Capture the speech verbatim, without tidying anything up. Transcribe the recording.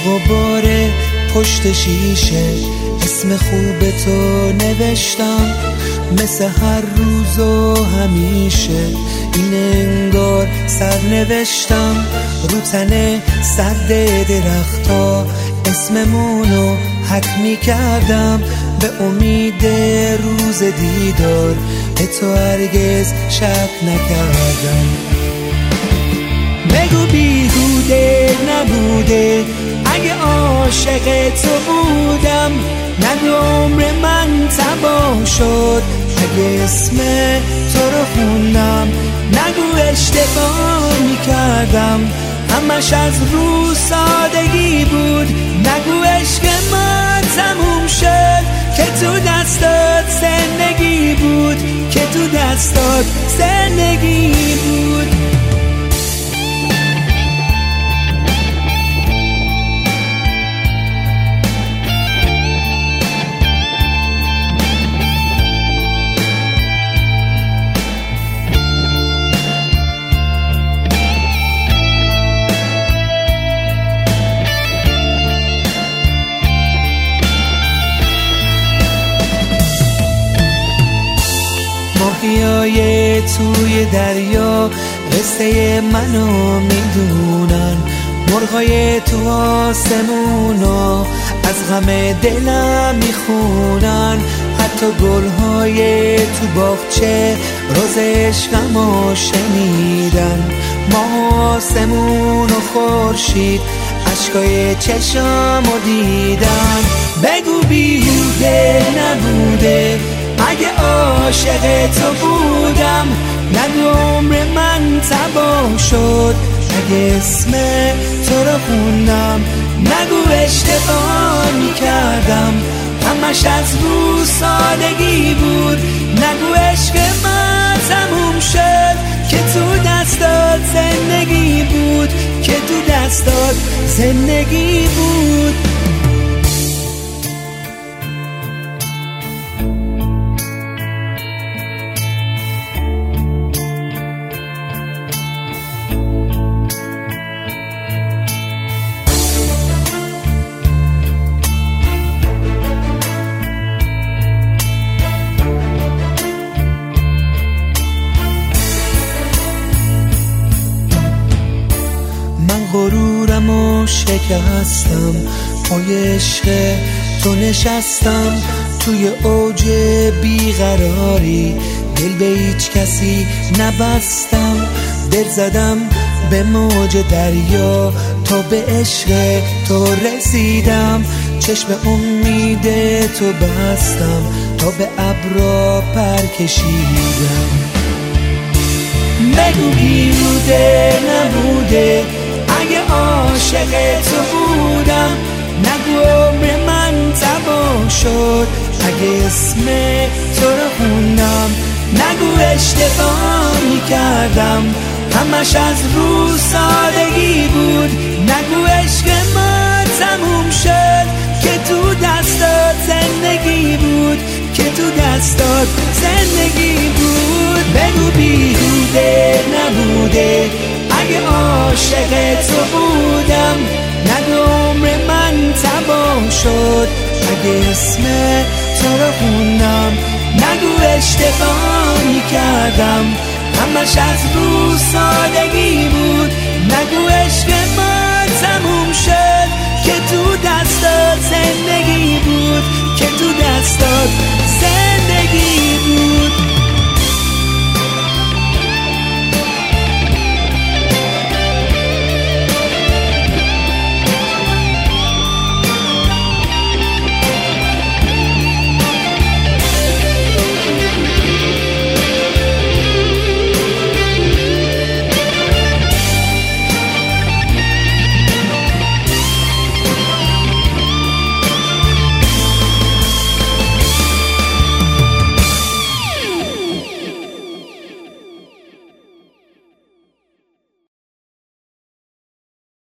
غبار پشت شیشه اسم خوب تو نوشتم، مثل هر روز و همیشه این انگار سر نوشتم. رو تن سرد درختا اسممونو حک می کردم، به امید روز دیدار به تو هرگز شک نکردم. بگو بیهوده نبوده اگه عاشق تو بودم، نگو عمر من تباه شد اگه اسم تو رو خوندم، نگو اشتباه میکردم همش از رو سادگی بود، نگو عشق ما تموم شد که تو دستات زندگی بود، که تو دستات زندگی بود. ماهیای توی دریا قصه منو میدونن، مرغای تو آسمونا از غم دلم میخونن، حتی گلهای تو باغچه روز عشقمو شنیدن. ماه آسمون و خورشید اشکای چشمو دیدن. بگو بیهوده نبوده اگه عاشق تو بودم، نگو عمر من تباه شد اگه اسم تو رو خوندم، نگو اشتباه میکردم همش از رو سادگی بود، نگو عشق من تموم شد که تو دستات زندگی بود، که تو دستات زندگی بود. غرورم و شکستم، پای عشق تو نشستم، توی اوج بیقراری دل به هیچ کسی نبستم، دل زدم به موج دریا تا به عشق تو رسیدم، چشم امید تو بستم تا به ابرا پر کشیدم. بگو بیهوده نبوده اگه عاشق تو بودم، نگو عمر من تباه شد اگه اسم تو رو خوندم، نگو اشتباه میکردم همش از رو سادگی بود، نگو عشق ما تموم شد که تو دستات زندگی بود، که تو دستات زندگی بود. بگو بیهوده نبوده اگه عاشق تو بودم، نگو عمر من تباه شد اگه اسم تو رو خوندم، نگو اشتباه میکردم همش از رو سادگی بود، نگو عشق ما تموم شد که تو دستات زندگی بود، که تو دستات زندگی بود.